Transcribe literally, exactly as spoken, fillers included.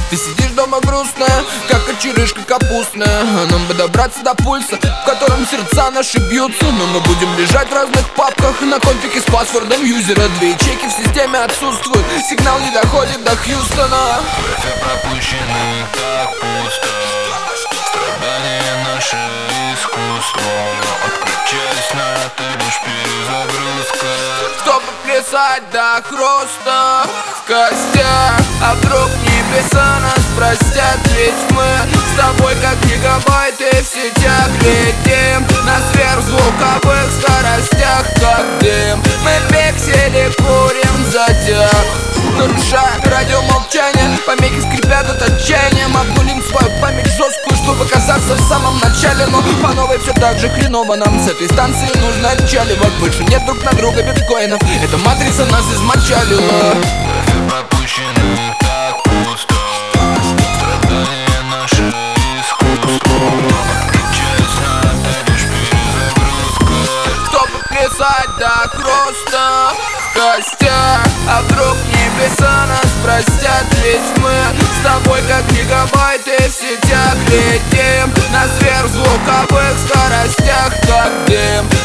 Ты сидишь дома грустная, как кочерышка капустная. Нам бы добраться до пульса, в котором сердца наши бьются. Но мы будем лежать в разных папках на конфике с паспортом юзера. Две ячейки в системе отсутствуют, сигнал не доходит до Хьюстона. Wi-Fi пропущенный, так пусто. Страдания наше искусство. Отключаясь на это лишь перезагрузка. Чтобы плясать до хруста в костях. А вдруг небеса нас простят? Ведь мы с тобой как гигабайты в сетях летим на сверхзвуковых скоростях, как дым. Мы пиксели курим затяг, нарушая радиомолчание. Помехи скрипят от отчаяния. Обнулим свою память жесткую, чтобы оказаться в самом начале. Но по новой все так же хреново. Нам с этой станции нужно отчаливать. Больше нет друг на друга биткоинов. Эта матрица нас измочалила. Wi-Fi пропущенный, так пусто. Страдания наше искусство. Отключаясь на это лишь перезагрузка. Чтобы плясать до хруста в костях. А вдруг небеса нас простят? Ведь мы с тобой как гигабайты в сетях летим на сверхзвуковых скоростях, как дым.